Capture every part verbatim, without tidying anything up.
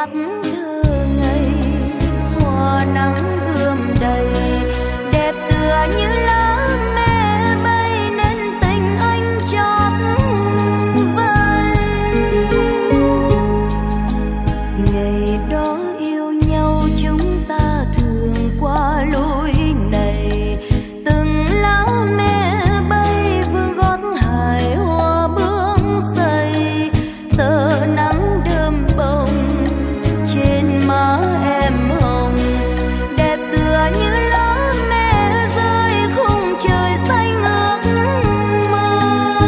mắt thơ ngây, hoa nắng ươm đầy, đẹp tựa như lá mẹ bay nên tình anh chót vây. Ngày đó yêu nhau chúng ta thường qua lối này, từng lá mẹ bay vương gót hài hoa bướm xây, tờ nắng đơm bông trên má em hồng, đẹp tựa như lá mẹ rơi khung trời xanh ước mơ.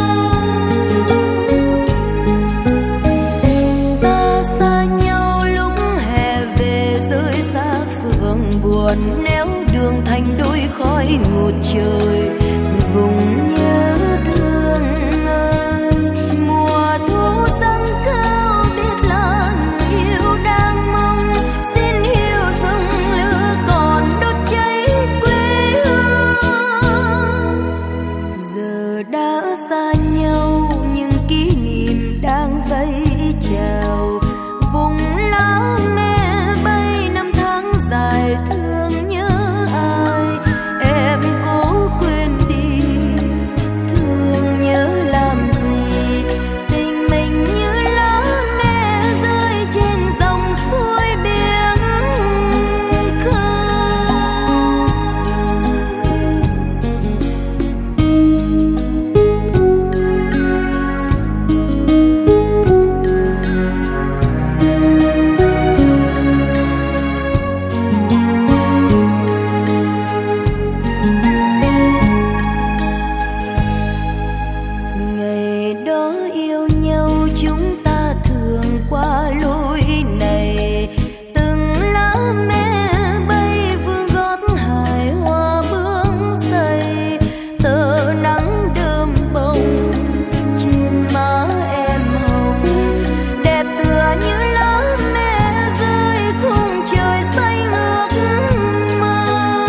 Ta xa nhau lúc hè về rơi xác phượng buồn, nếu đường thành đôi khói ngút trời vùng nhớ thương ơi. Mùa thu dâng cao biết là người yêu đang mong, xin hiểu dòng lửa còn đốt cháy quê hương. Giờ đã xa nhau nhưng kỷ niệm đang vẫy chào, vùng lá mẹ bay năm tháng dài thương nhớ ai. Em cố quên đi, thương nhớ làm gì, tình mình như lá mẹ rơi trên dòng suối biển khơi. Ngày đó yêu nhau chúng ta thường qua lối này, từng lá mẹ bay vương gót hài hoa bướm xây, tờ nắng đơm bông trên má em hồng, đẹp tựa như lá mẹ rơi khung trời xanh ước mơ.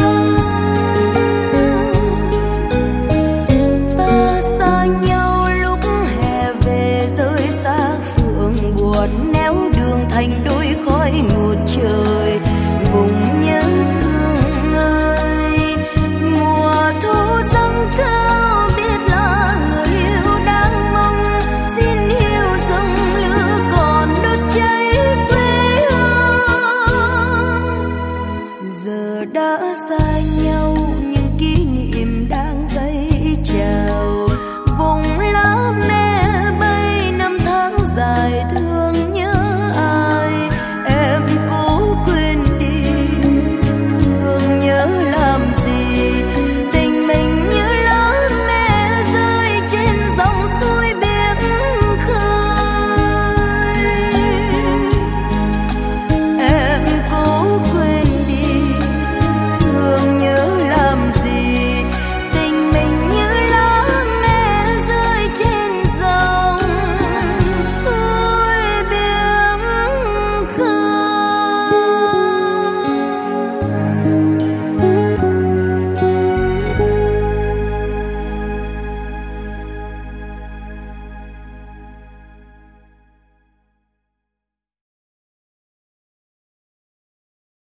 Ta xa nhau lúc hè về rơi xác phượng buồn, nếu đường thành đôi khói ngút trời vùng